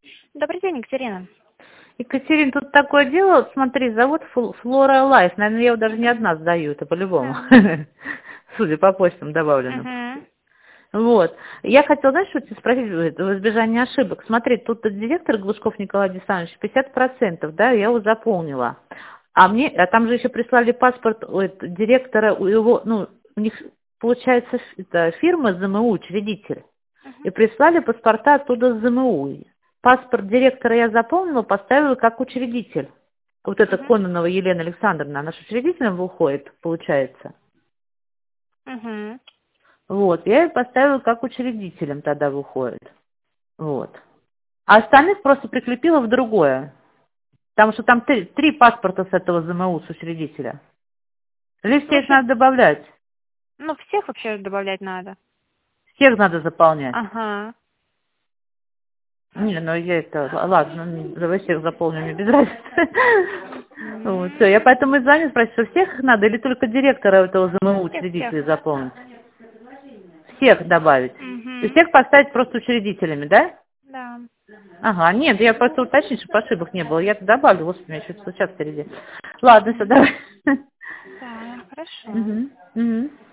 Добрый день, Екатерина. Екатерин, тут такое дело, вот смотри, зовут Флора Лайф. Наверное, я его даже не одна сдаю, это по-любому. Судя по почтам добавлено. Угу. Вот. Я хотела, знаешь, что тебя спросить, в избежание ошибок. Смотри, тут директор Глушков Николай Александрович 50%, да, я его заполнила. А там же еще прислали паспорт директора, у его, ну, у них, получается, это фирма ЗМУ, учредитель. И прислали паспорта оттуда с ЗМУ. Паспорт директора я заполнила, поставила как учредитель. Вот это Кононова Елена Александровна, она же учредителем выходит, получается. Угу. Вот, я ее поставила как учредителем тогда выходит. Вот. А остальных просто прикрепила в другое. Потому что там три паспорта с этого ЗМУ, с учредителя. Или всех Вообще, надо добавлять? ну, всех вообще добавлять надо. Всех надо заполнять. Ага. Не, ну я это, ладно, давай всех заполню, мне без разницы. Вот, все, я поэтому и звоню, спросить, что всех надо или только директора этого ЗМУ учредителей Всех. заполнить? Всех добавить. И Угу. всех поставить просто учредителями, да? Да. Ага, нет, я просто уточнить, чтобы ошибок не было. Я добавлю, господи, у меня что-то сейчас впереди. Ладно, все, давай. Да, хорошо. Угу, угу.